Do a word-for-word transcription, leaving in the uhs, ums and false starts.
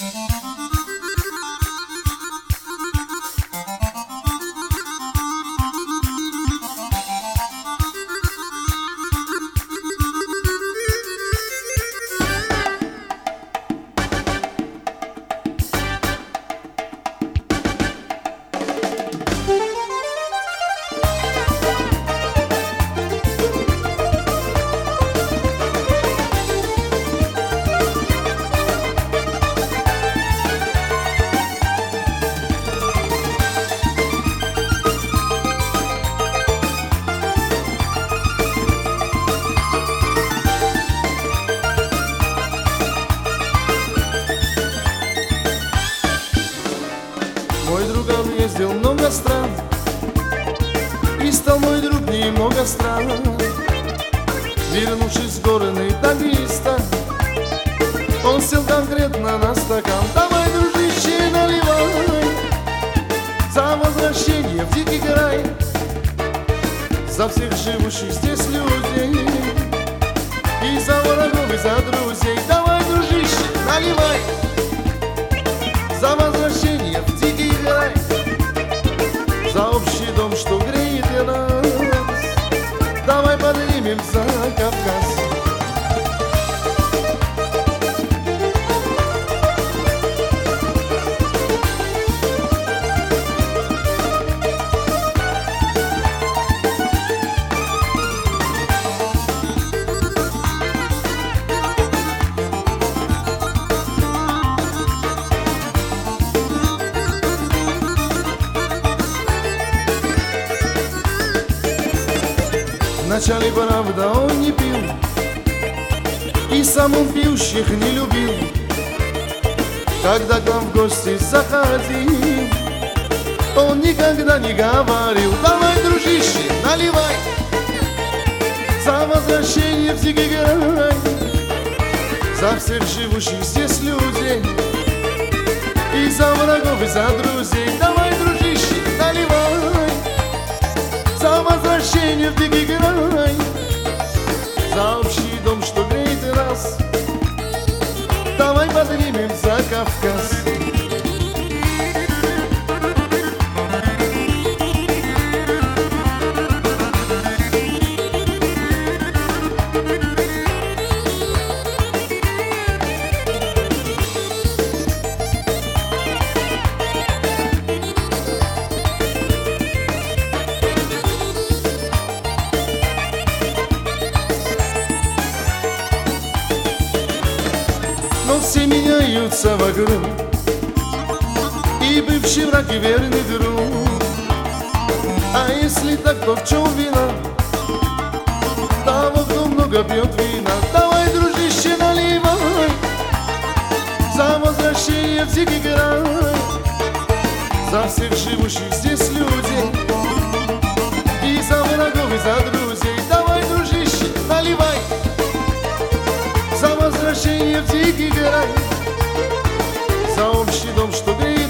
Мой друг объездил много стран, и стал мой друг немного странным. Вернувшись с горы Дагестан, он сел конкретно на стакан. Давай, дружище, наливай за возвращение в дикий край, за всех живущих здесь людей, и за врагов, и за друзей. Давай, дружище, наливай за возвращение в дикий край, за общий дом, что греет и нас. Давай поднимем за Кавказ. Вначале, правда, он не пил, и сам он пьющих не любил. Когда к нам в гости заходил, он никогда не говорил: давай, дружище, наливай за возвращение в дикий край, за всех живущих здесь людей, и за врагов, и за друзей. Давай, дружище, наливай за возвращение в дикий край, за общий дом, что греет нас. Давай поднимем за Кавказ. Но все меняются вокруг, и бывший враг, и верный друг. А если так, то в чем вина того, кто много пьет вина? Давай, дружище, наливай за возвращение в дикий край, за всех живущих здесь людей, и за врагов, и за друзей. Давай, дружище, наливай за возвращение в дикий край, за общий дом, что греет